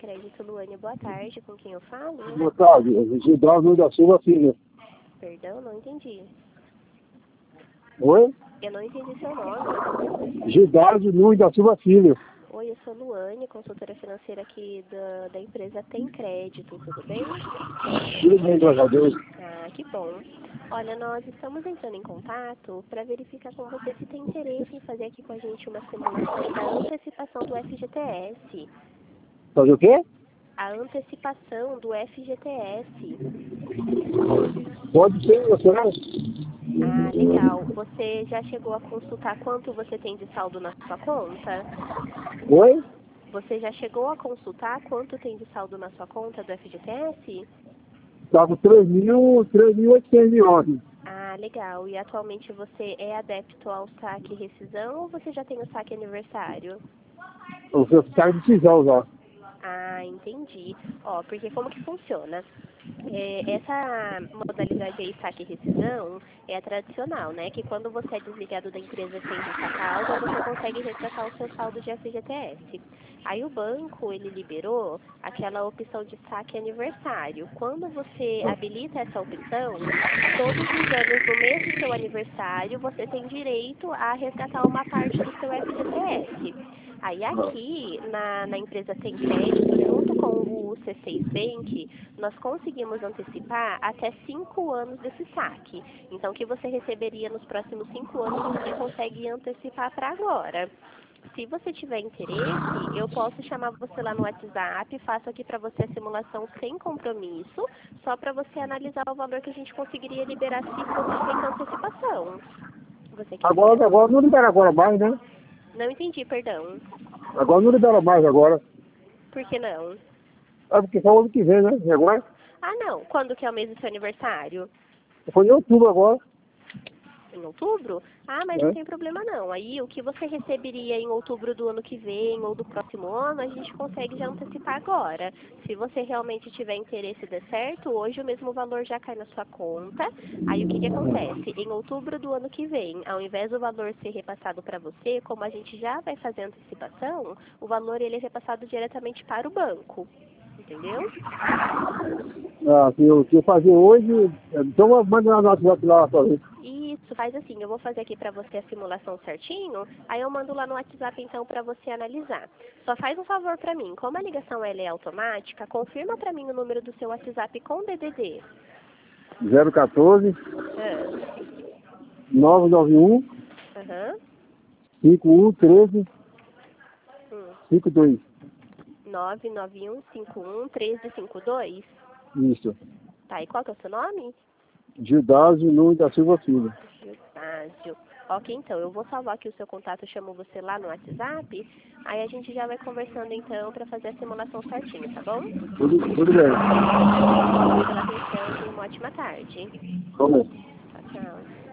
Crédito Luane, boa tarde, com quem eu falo? Boa tarde, Gildardo da Silva Filho. Perdão, não entendi. Oi? Eu não entendi seu nome. Gildardo Nunes da Silva Filho. Oi, eu sou Luane, consultora financeira aqui da empresa Tem Crédito, tudo bem? Tudo bem, graças a Deus. Ah, que bom. Olha, nós estamos entrando em contato para verificar com você se tem interesse em fazer aqui com a gente uma simulação da antecipação do FGTS. Fazer o quê? A antecipação do FGTS. Pode ser, você não? Ah, legal. Você já chegou a consultar quanto você tem de saldo na sua conta? Oi? Você já chegou a consultar quanto tem de saldo na sua conta do FGTS? Tá com 3.800 de ontem. Ah, legal. E atualmente você é adepto ao saque rescisão ou você já tem o saque aniversário? Você está em decisão já. Ah, entendi. Ó, porque como que funciona? Essa modalidade aí, saque e rescisão, é a tradicional, né? Que quando você é desligado da empresa sem justa causa, você consegue resgatar o seu saldo de FGTS. Aí o banco, ele liberou aquela opção de saque aniversário. Quando você habilita essa opção, todos os anos, no mês do seu aniversário, você tem direito a resgatar uma parte do seu FGTS. Aí aqui, na empresa Tem Crédito, junto com o C6 Bank, nós conseguimos antecipar até 5 anos desse saque. Então, o que você receberia nos próximos 5 anos, a gente consegue antecipar para agora. Se você tiver interesse, eu posso chamar você lá no WhatsApp, faço aqui para você a simulação sem compromisso, só para você analisar o valor que a gente conseguiria liberar se fosse feita antecipação. Você quer? Agora não libera agora mais, né? Não entendi, perdão. Agora não libera mais agora. Por que não? É porque só o ano que vem, né? E agora? Ah, não. Quando que é o mês do seu aniversário? Foi em outubro agora. Em outubro? Ah, mas não tem problema não. Aí o que você receberia em outubro do ano que vem ou do próximo ano, a gente consegue já antecipar agora. Se você realmente tiver interesse e der certo, hoje o mesmo valor já cai na sua conta. Aí o que acontece? Em outubro do ano que vem, ao invés do valor ser repassado para você, como a gente já vai fazer antecipação, o valor ele é repassado diretamente para o banco. Entendeu? Ah, se eu fazer hoje, então manda na nossa WhatsApp lá pra ver. Isso, faz assim, eu vou fazer aqui pra você a simulação certinho, aí eu mando lá no WhatsApp então pra você analisar. Só faz um favor pra mim, como a ligação ela é automática, confirma pra mim o número do seu WhatsApp com DDD. 014 Ah, 991 aham, 5113 hum, 52. 991511352. Isso. Tá, e qual que é o seu nome? Gildásio Nunes da Silva Filho. Gilásio. Ok, então, eu vou salvar aqui o seu contato, chamo você lá no WhatsApp, aí a gente já vai conversando então pra fazer a simulação certinho, tá bom? Tudo bem. Obrigada pela atenção e uma ótima tarde. Como é? Tchau, tchau.